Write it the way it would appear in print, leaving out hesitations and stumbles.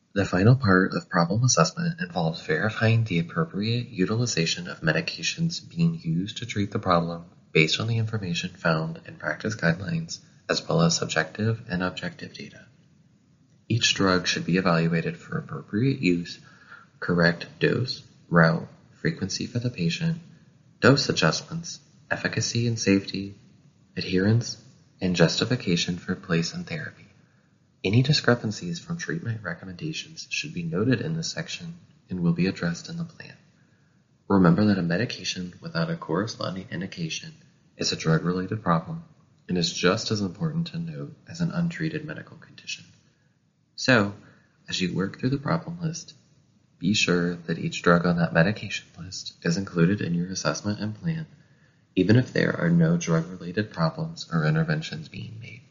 The final part of problem assessment involves verifying the appropriate utilization of medications being used to treat the problem based on the information found in practice guidelines, as well as subjective and objective data. Each drug should be evaluated for appropriate use, correct dose, route, frequency for the patient, dose adjustments, efficacy and safety, adherence, and justification for place in therapy. Any discrepancies from treatment recommendations should be noted in this section and will be addressed in the plan. Remember that a medication without a corresponding indication is a drug-related problem and is just as important to note as an untreated medical condition. So, as you work through the problem list, be sure that each drug on that medication list is included in your assessment and plan, even if there are no drug-related problems or interventions being made.